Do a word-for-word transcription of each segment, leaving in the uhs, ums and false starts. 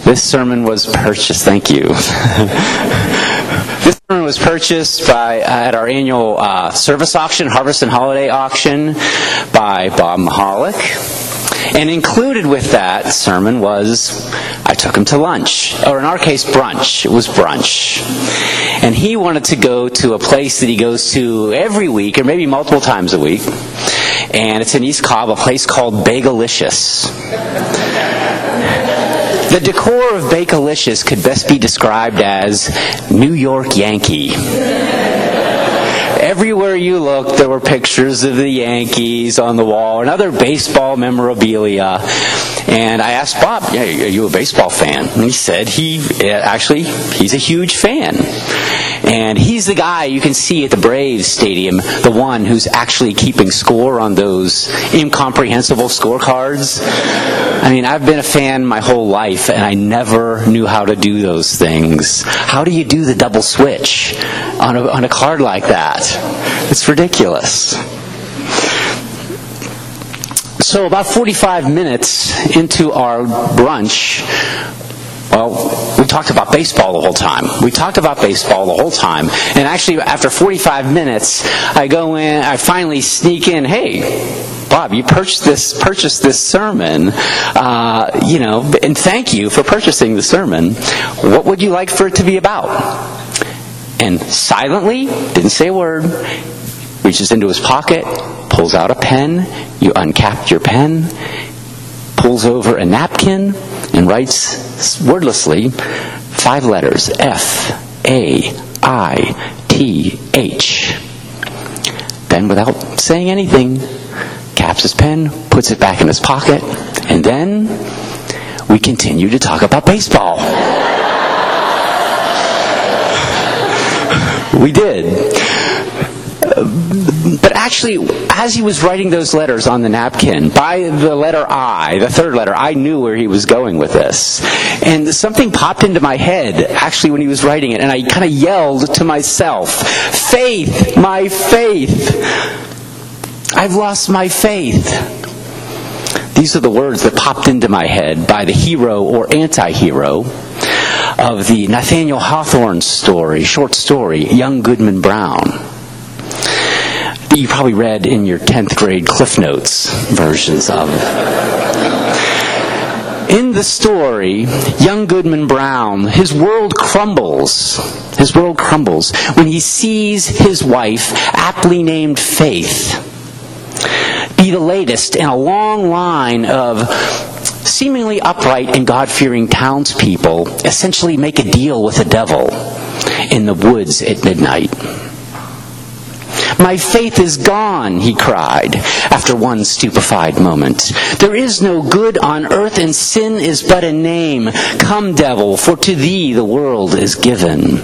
This sermon was purchased, thank you. This sermon was purchased by uh, at our annual uh, service auction, Harvest and Holiday Auction, by Bob Mahalik. And included with that sermon was, I took him to lunch, or in our case, brunch. It was brunch. And he wanted to go to a place that he goes to every week, or maybe multiple times a week. And it's in East Cobb, a place called Bagelicious. The decor of Bagelicious could best be described as New York Yankee. Everywhere you looked, there were pictures of the Yankees on the wall and other baseball memorabilia. And I asked Bob, yeah, are you a baseball fan? And he said he actually, he's a huge fan. And he's the guy you can see at the Braves Stadium, the one who's actually keeping score on those incomprehensible scorecards. I mean, I've been a fan my whole life, and I never knew how to do those things. How do you do the double switch on a, on a card like that? It's ridiculous. So about forty-five minutes into our brunch, well, we talked about baseball the whole time. We talked about baseball the whole time. And actually, after forty-five minutes, I go in, I finally sneak in, hey, Bob, you purchased this, purchased this sermon, uh, you know, and thank you for purchasing the sermon. What would you like for it to be about? And silently, didn't say a word, reaches into his pocket, pulls out a pen, you uncapped your pen, pulls over a napkin, and writes wordlessly five letters, F A I T H. Then, without saying anything, caps his pen, puts it back in his pocket, and then we continue to talk about baseball. We did. But actually, as he was writing those letters on the napkin, by the letter I, the third letter, I knew where he was going with this. And something popped into my head, actually, when he was writing it, and I kind of yelled to myself, faith, my faith. I've lost my faith. These are the words that popped into my head by the hero or anti-hero of the Nathaniel Hawthorne story, short story, Young Goodman Brown. You probably read in your tenth grade Cliff Notes versions of. In the story, young Goodman Brown, his world crumbles. His world crumbles when he sees his wife, aptly named Faith, be the latest in a long line of seemingly upright and God-fearing townspeople essentially make a deal with the devil in the woods at midnight. My faith is gone, he cried, after one stupefied moment. There is no good on earth, and sin is but a name. Come, devil, for to thee the world is given.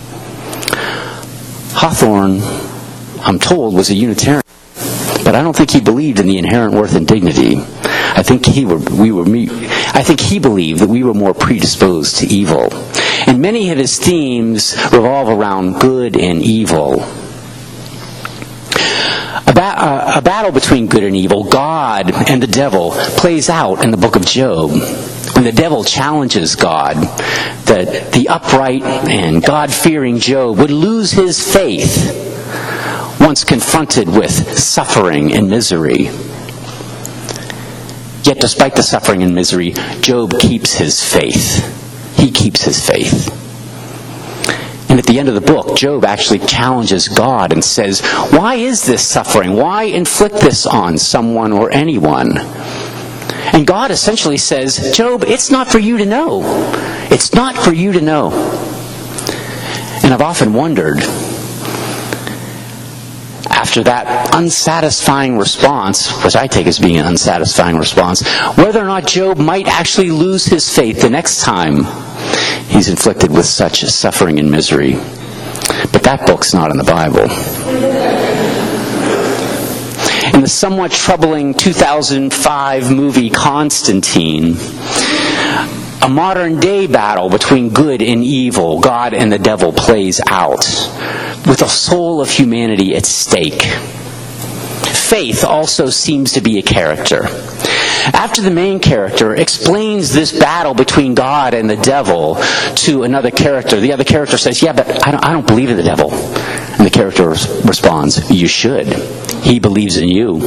Hawthorne, I'm told, was a Unitarian, but I don't think he believed in the inherent worth and dignity. I think he were, we were, I think he believed that we were more predisposed to evil. And many of his themes revolve around good and evil. A, ba- uh, a battle between good and evil, God and the devil, plays out in the book of Job. When the devil challenges God, that the upright and God-fearing Job would lose his faith once confronted with suffering and misery. Yet despite the suffering and misery, Job keeps his faith. He keeps his faith. And at the end of the book, Job actually challenges God and says, why is this suffering? Why inflict this on someone or anyone? And God essentially says, Job, it's not for you to know. It's not for you to know. And I've often wondered, after that unsatisfying response, which I take as being an unsatisfying response, whether or not Job might actually lose his faith the next time he's inflicted with such suffering and misery. But that book's not in the Bible. In the somewhat troubling two thousand five movie Constantine, a modern-day battle between good and evil, God and the devil, plays out, with the soul of humanity at stake. Faith also seems to be a character. After the main character explains this battle between God and the devil to another character, the other character says, yeah, but I don't, I don't believe in the devil. And the character responds, you should. He believes in you.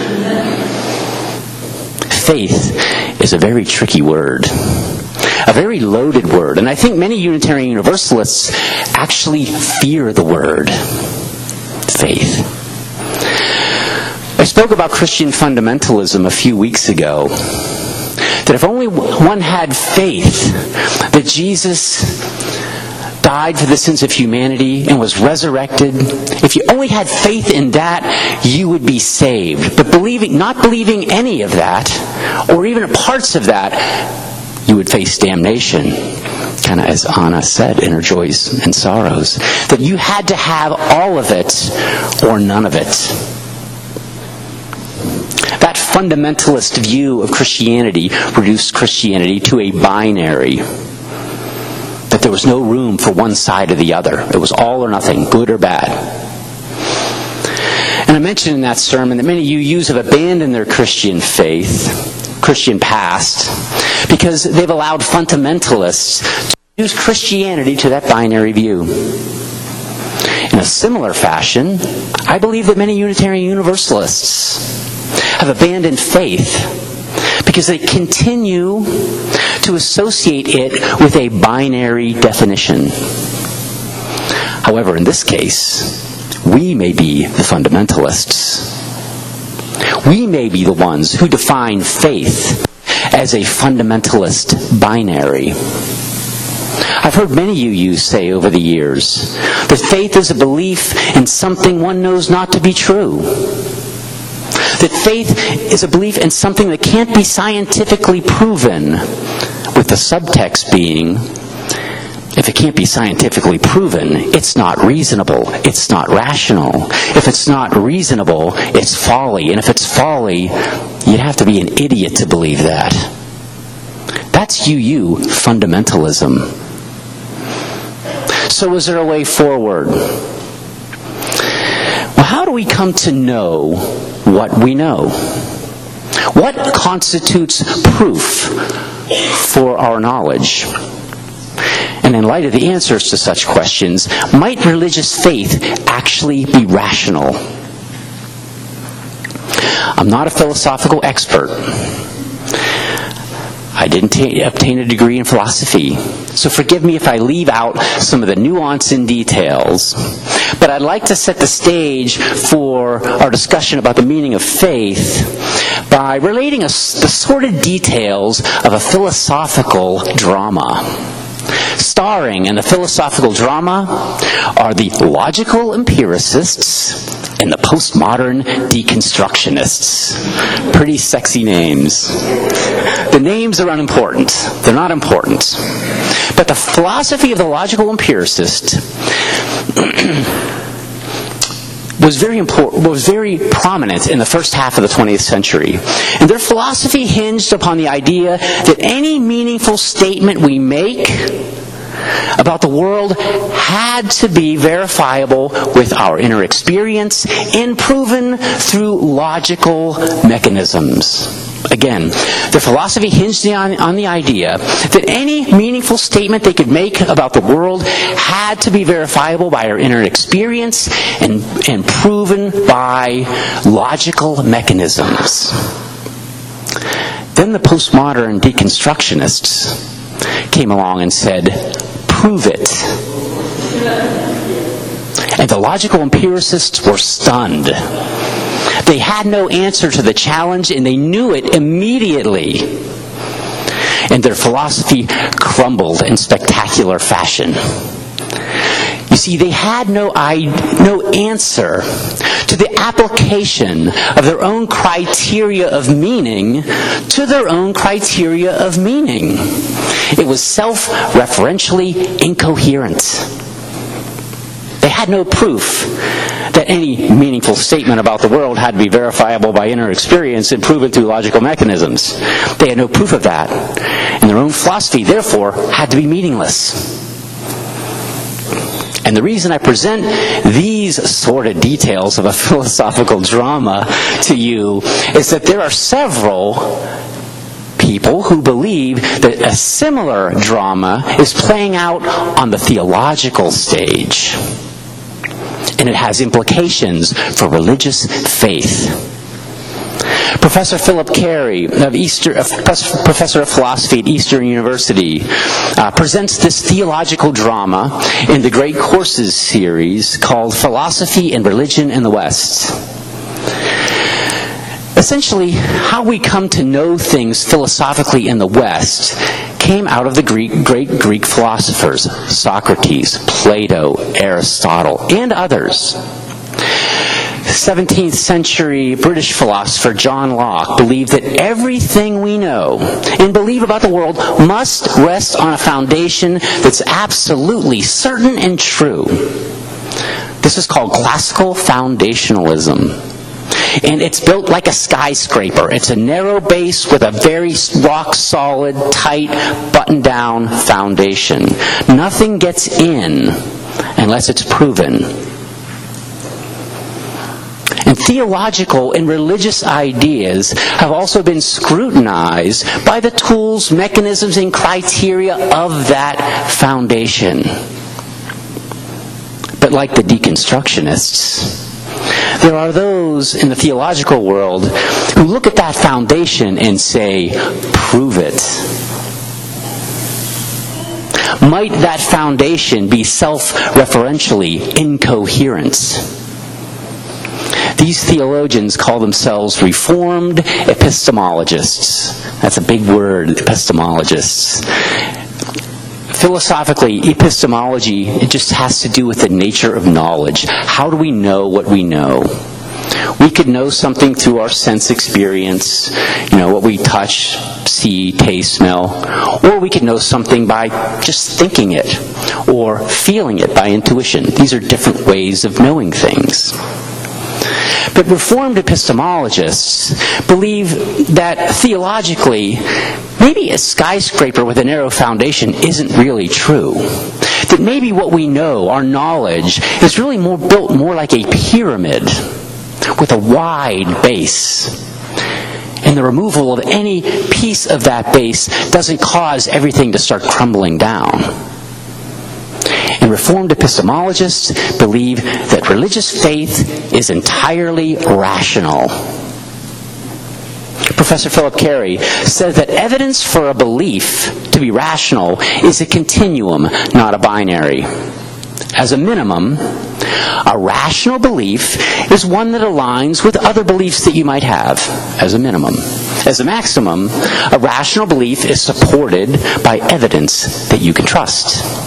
Faith is a very tricky word. A very loaded word. And I think many Unitarian Universalists actually fear the word faith. I spoke about Christian fundamentalism a few weeks ago. That if only one had faith that Jesus died for the sins of humanity and was resurrected, if you only had faith in that, you would be saved. But believing, not believing any of that, or even parts of that, you would face damnation. Kind of as Anna said in her joys and sorrows. That you had to have all of it or none of it. That fundamentalist view of Christianity reduced Christianity to a binary. That there was no room for one side or the other. It was all or nothing, good or bad. And I mentioned in that sermon that many U Us have abandoned their Christian faith, Christian past, because they've allowed fundamentalists to use Christianity to that binary view. In a similar fashion, I believe that many Unitarian Universalists have abandoned faith because they continue to associate it with a binary definition. However, in this case, we may be the fundamentalists. We may be the ones who define faith as a fundamentalist binary. I've heard many U Us say over the years that faith is a belief in something one knows not to be true. That faith is a belief in something that can't be scientifically proven, with the subtext being, if it can't be scientifically proven, it's not reasonable, it's not rational. If it's not reasonable, it's folly. And if it's folly, you'd have to be an idiot to believe that. That's U U fundamentalism. So is there a way forward? Well, how do we come to know what we know? What constitutes proof for our knowledge? And in light of the answers to such questions, might religious faith actually be rational? I'm not a philosophical expert. I didn't t- obtain a degree in philosophy, so forgive me if I leave out some of the nuance and details. But I'd like to set the stage for our discussion about the meaning of faith by relating a, the sordid details of a philosophical drama. Starring in the philosophical drama are the logical empiricists and the postmodern deconstructionists. Pretty sexy names. The names are unimportant. They're not important. But the philosophy of the logical empiricist was very important, was very prominent in the first half of the twentieth century. And their philosophy hinged upon the idea that any meaningful statement we make about the world had to be verifiable with our inner experience and proven through logical mechanisms. Again, their philosophy hinged on, on the idea that any meaningful statement they could make about the world had to be verifiable by our inner experience and, and proven by logical mechanisms. Then the postmodern deconstructionists came along and said, prove it. And the logical empiricists were stunned. They had no answer to the challenge, and they knew it immediately. And their philosophy crumbled in spectacular fashion. You see, they had no, no answer to the application of their own criteria of meaning to their own criteria of meaning. It was self-referentially incoherent. They had no proof that any meaningful statement about the world had to be verifiable by inner experience and proven through logical mechanisms. They had no proof of that. And their own philosophy, therefore, had to be meaningless. And the reason I present these sordid details of a philosophical drama to you is that there are several people who believe that a similar drama is playing out on the theological stage. And it has implications for religious faith. Professor Philip Carey, of Easter, uh, professor of philosophy at Eastern University, uh, presents this theological drama in the Great Courses series called Philosophy and Religion in the West. Essentially, how we come to know things philosophically in the West came out of the Greek, great Greek philosophers, Socrates, Plato, Aristotle, and others. seventeenth century British philosopher John Locke believed that everything we know and believe about the world must rest on a foundation that's absolutely certain and true. This is called classical foundationalism. And it's built like a skyscraper. It's a narrow base with a very rock-solid, tight, buttoned-down foundation. Nothing gets in unless it's proven. And theological and religious ideas have also been scrutinized by the tools, mechanisms, and criteria of that foundation. But like the deconstructionists, there are those in the theological world who look at that foundation and say, prove it. Might that foundation be self-referentially incoherent? These theologians call themselves Reformed epistemologists. That's a big word, epistemologists. Philosophically, epistemology, it just has to do with the nature of knowledge. How do we know what we know? We could know something through our sense experience, you know, what we touch, see, taste, smell. Or we could know something by just thinking it or feeling it by intuition. These are different ways of knowing things. But Reformed epistemologists believe that theologically, maybe a skyscraper with a narrow foundation isn't really true. That maybe what we know, our knowledge, is really more built more like a pyramid with a wide base. And the removal of any piece of that base doesn't cause everything to start crumbling down. And Reformed epistemologists believe that religious faith is entirely rational. Professor Philip Carey says that evidence for a belief to be rational is a continuum, not a binary. As a minimum, a rational belief is one that aligns with other beliefs that you might have, as a minimum. As a maximum, a rational belief is supported by evidence that you can trust.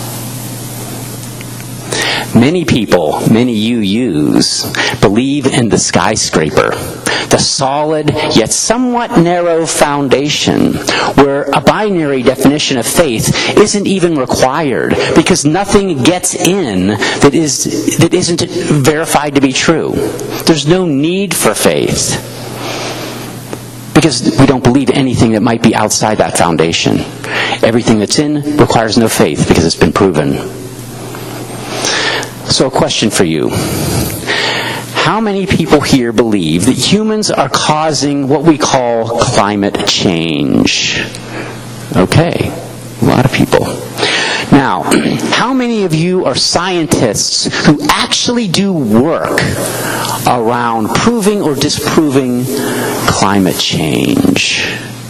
Many people, many U Us, believe in the skyscraper, the solid yet somewhat narrow foundation where a binary definition of faith isn't even required because nothing gets in that is that isn't verified to be true. There's no need for faith because we don't believe anything that might be outside that foundation. Everything that's in requires no faith because it's been proven. So a question for you. How many people here believe that humans are causing what we call climate change? Okay, a lot of people. Now, how many of you are scientists who actually do work around proving or disproving climate change?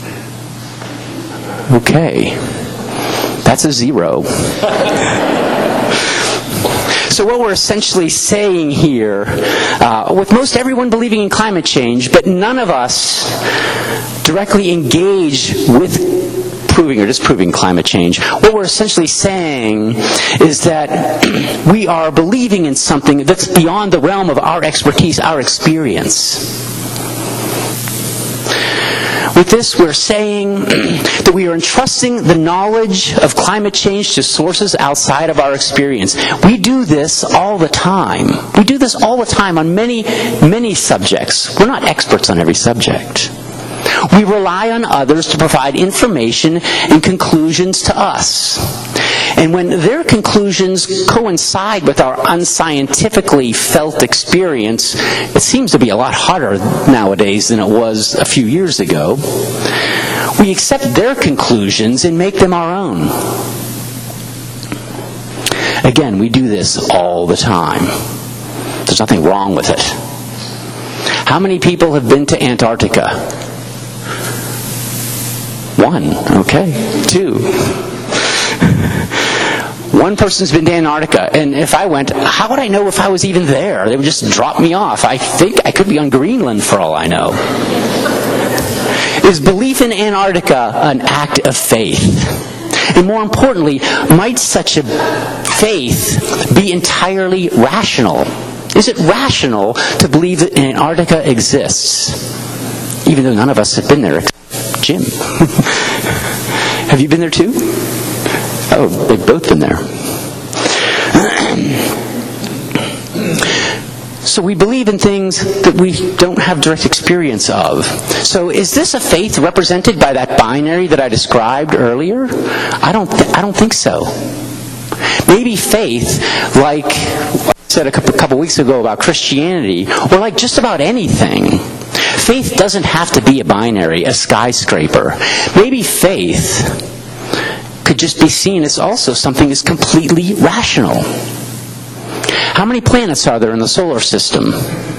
Okay, that's a zero. So what we're essentially saying here, uh, with most everyone believing in climate change, but none of us directly engage with proving or disproving climate change, what we're essentially saying is that we are believing in something that's beyond the realm of our expertise, our experience. With this, we're saying that we are entrusting the knowledge of climate change to sources outside of our experience. We do this all the time. We do this all the time on many, many subjects. We're not experts on every subject. We rely on others to provide information and conclusions to us. And when their conclusions coincide with our unscientifically felt experience, it seems to be a lot harder nowadays than it was a few years ago. We accept their conclusions and make them our own. Again, we do this all the time. There's nothing wrong with it. How many people have been to Antarctica? One. Okay. Two. One person's been to Antarctica, and if I went, how would I know if I was even there? They would just drop me off. I think I could be on Greenland for all I know. Is belief in Antarctica an act of faith? And more importantly, might such a faith be entirely rational? Is it rational to believe that Antarctica exists? Even though none of us have been there except Jim. Have you been there too? Oh, they've both been there. So we believe in things that we don't have direct experience of. So is this a faith represented by that binary that I described earlier? I don't th- I don't think so. Maybe faith, like I said a couple, couple weeks ago about Christianity, or like just about anything. Faith doesn't have to be a binary, a skyscraper. Maybe faith could just be seen as also something that's completely rational. How many planets are there in the solar system?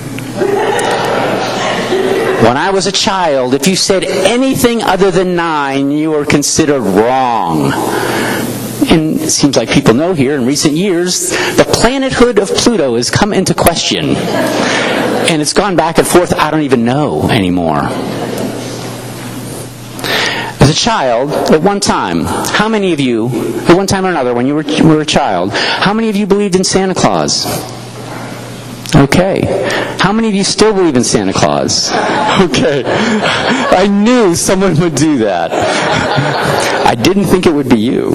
When I was a child, if you said anything other than nine, you were considered wrong. And it seems like people know here in recent years, the planethood of Pluto has come into question. And it's gone back and forth, I don't even know anymore. As a child, at one time, how many of you, at one time or another, when you were, were a child, how many of you believed in Santa Claus? Okay. How many of you still believe in Santa Claus? Okay. I knew someone would do that. I didn't think it would be you.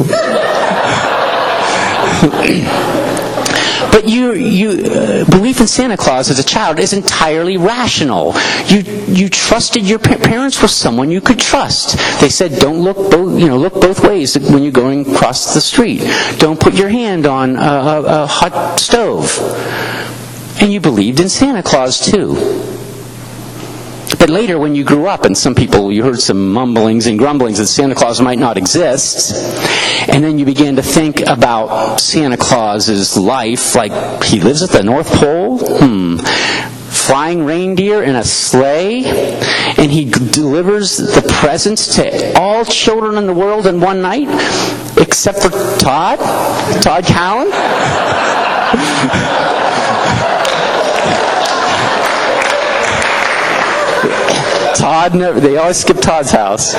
But you, you uh, belief in Santa Claus as a child is entirely rational. You, you trusted your pa- parents were someone you could trust. They said, "Don't look, both, you know, look both ways when you're going across the street. Don't put your hand on a, a, a hot stove." And you believed in Santa Claus too. But later, when you grew up, and some people, you heard some mumblings and grumblings that Santa Claus might not exist, and then you began to think about Santa Claus's life, like he lives at the North Pole, hmm, flying reindeer in a sleigh, and he g- delivers the presents to all children in the world in one night, except for Todd, Todd Cowan. Todd never, they always skip Todd's house.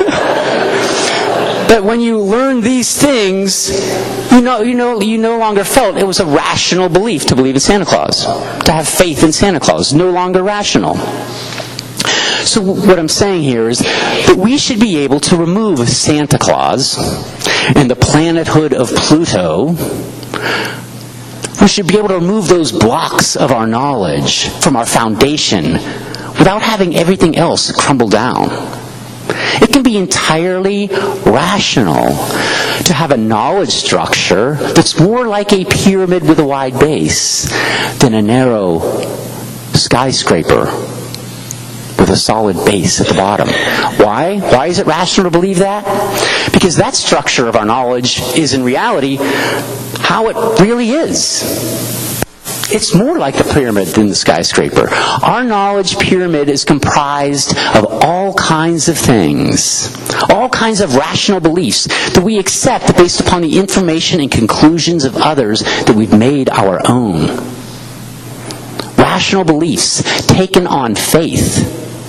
But when you learn these things, you know, you know, you no longer felt it was a rational belief to believe in Santa Claus. To have faith in Santa Claus, no longer rational. So what I'm saying here is that we should be able to remove Santa Claus and the planethood of Pluto. We should be able to remove those blocks of our knowledge from our foundation without having everything else crumble down. It can be entirely rational to have a knowledge structure that's more like a pyramid with a wide base than a narrow skyscraper with a solid base at the bottom. Why? Why is it rational to believe that? Because that structure of our knowledge is in reality how it really is. It's more like the pyramid than the skyscraper. Our knowledge pyramid is comprised of all kinds of things, all kinds of rational beliefs that we accept based upon the information and conclusions of others that we've made our own. Rational beliefs taken on faith.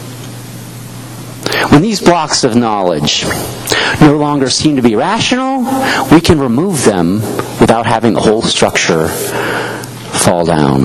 When these blocks of knowledge no longer seem to be rational, we can remove them without having the whole structure fall down.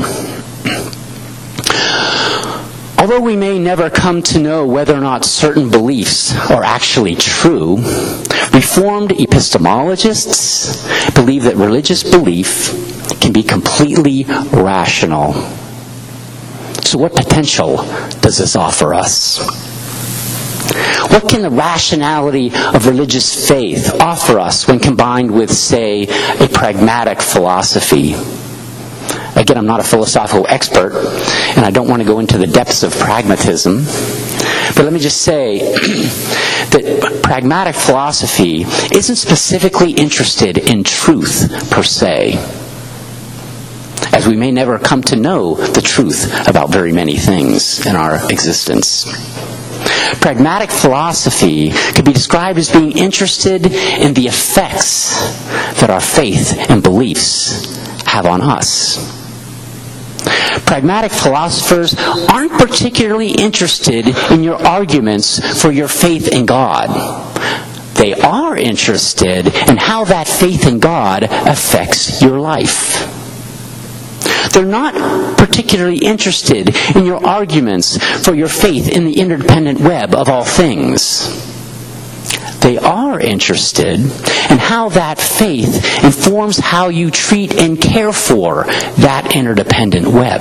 Although we may never come to know whether or not certain beliefs are actually true, Reformed epistemologists believe that religious belief can be completely rational. So what potential does this offer us? What can the rationality of religious faith offer us when combined with, say, a pragmatic philosophy? Again, I'm not a philosophical expert, and I don't want to go into the depths of pragmatism. But let me just say that pragmatic philosophy isn't specifically interested in truth per se, as we may never come to know the truth about very many things in our existence. Pragmatic philosophy could be described as being interested in the effects that our faith and beliefs have on us. Pragmatic philosophers aren't particularly interested in your arguments for your faith in God. They are interested in how that faith in God affects your life. They're not particularly interested in your arguments for your faith in the interdependent web of all things. They are interested in how that faith informs how you treat and care for that interdependent web.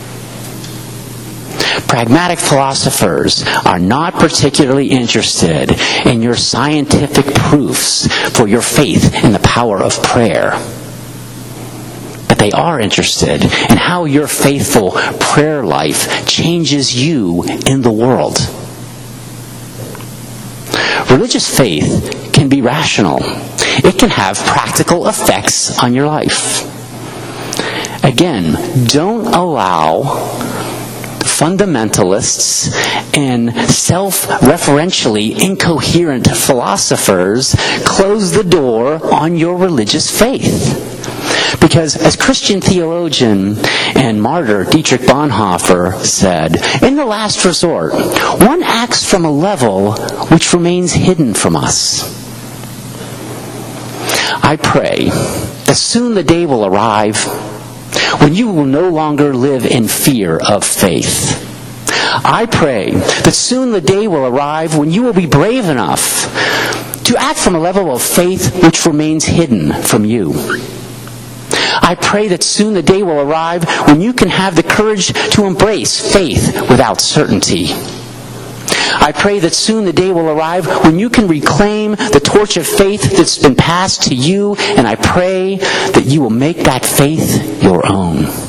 Pragmatic philosophers are not particularly interested in your scientific proofs for your faith in the power of prayer. But they are interested in how your faithful prayer life changes you in the world. Religious faith can be rational. It can have practical effects on your life. Again, don't allow fundamentalists and self-referentially incoherent philosophers close the door on your religious faith. Because as Christian theologian and martyr Dietrich Bonhoeffer said, in the last resort, one acts from a level which remains hidden from us. I pray that soon the day will arrive when you will no longer live in fear of faith. I pray that soon the day will arrive when you will be brave enough to act from a level of faith which remains hidden from you. I pray that soon the day will arrive when you can have the courage to embrace faith without certainty. I pray that soon the day will arrive when you can reclaim the torch of faith that's been passed to you, and I pray that you will make that faith your own.